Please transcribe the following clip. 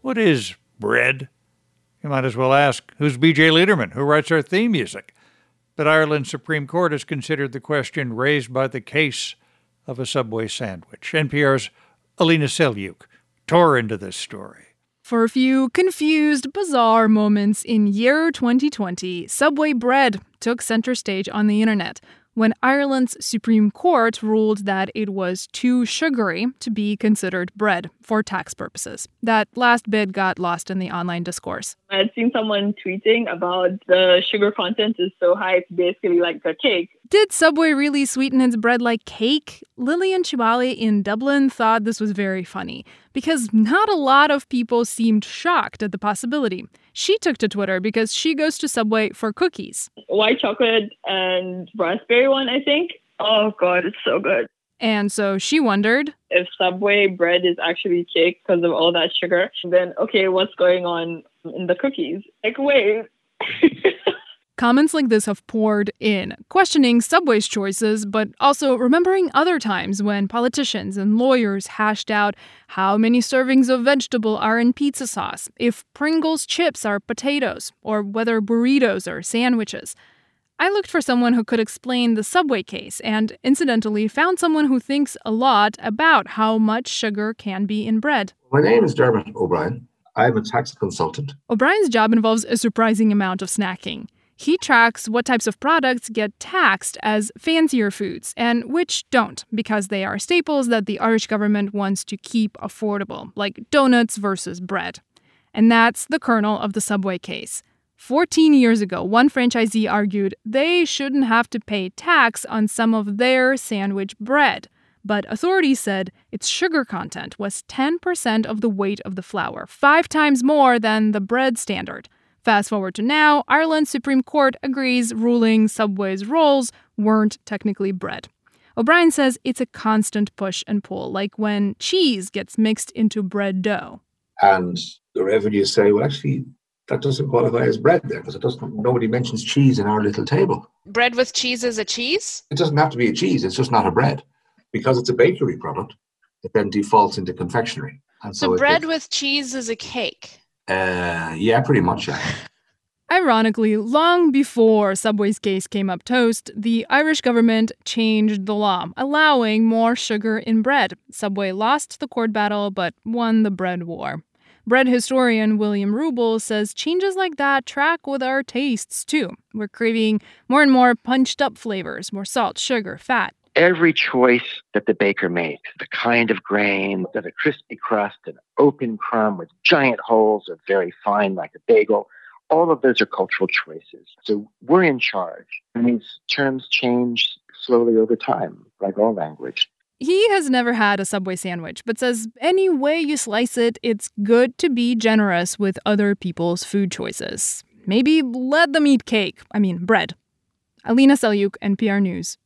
What is bread? You might as well ask, who's B.J. Liederman, who writes our theme music? But Ireland's Supreme Court has considered the question raised by the case of a Subway sandwich. NPR's Alina Selyuk tore into this story. For a few confused, bizarre moments in year 2020, Subway bread took center stage on the internet when Ireland's Supreme Court ruled that it was too sugary to be considered bread for tax purposes. That last bit got lost in the online discourse. I had seen someone tweeting about the sugar content is so high, it's basically like a cake. Did Subway really sweeten its bread like cake? Lillian Chiwale in Dublin thought this was very funny because not a lot of people seemed shocked at the possibility. She took to Twitter because she goes to Subway for cookies. White chocolate and raspberry one, I think. Oh, God, it's so good. And so she wondered, if Subway bread is actually cake because of all that sugar, then, okay, what's going on in the cookies? Like, wait. Comments like this have poured in, questioning Subway's choices, but also remembering other times when politicians and lawyers hashed out how many servings of vegetable are in pizza sauce, if Pringles chips are potatoes, or whether burritos are sandwiches. I looked for someone who could explain the Subway case and, incidentally, found someone who thinks a lot about how much sugar can be in bread. My name is Dermot O'Brien. I'm a tax consultant. O'Brien's job involves a surprising amount of snacking. He tracks what types of products get taxed as fancier foods and which don't, because they are staples that the Irish government wants to keep affordable, like donuts versus bread. And that's the kernel of the Subway case. 14 years ago, one franchisee argued they shouldn't have to pay tax on some of their sandwich bread. But authorities said its sugar content was 10% of the weight of the flour, 5 times more than the bread standard. Fast forward to now, Ireland's Supreme Court agrees, ruling Subway's rolls weren't technically bread. O'Brien says it's a constant push and pull, like when cheese gets mixed into bread dough. And the revenues say, well, actually, that doesn't qualify as bread there, because nobody mentions cheese in our little table. Bread with cheese is a cheese? It doesn't have to be a cheese, it's just not a bread. Because it's a bakery product, it then defaults into confectionery. And so bread with cheese is a cake? Yeah, pretty much, yeah. Ironically, long before Subway's case came up toast, the Irish government changed the law, allowing more sugar in bread. Subway lost the court battle, but won the bread war. Bread historian William Rubel says changes like that track with our tastes, too. We're craving more and more punched-up flavors, more salt, sugar, fat. Every choice that the baker makes, the kind of grain, a crispy crust, an open crumb with giant holes or very fine like a bagel, all of those are cultural choices. So we're in charge. And these terms change slowly over time, like all language. He has never had a Subway sandwich, but says any way you slice it, it's good to be generous with other people's food choices. Maybe let them eat bread. Alina Selyuk, NPR News.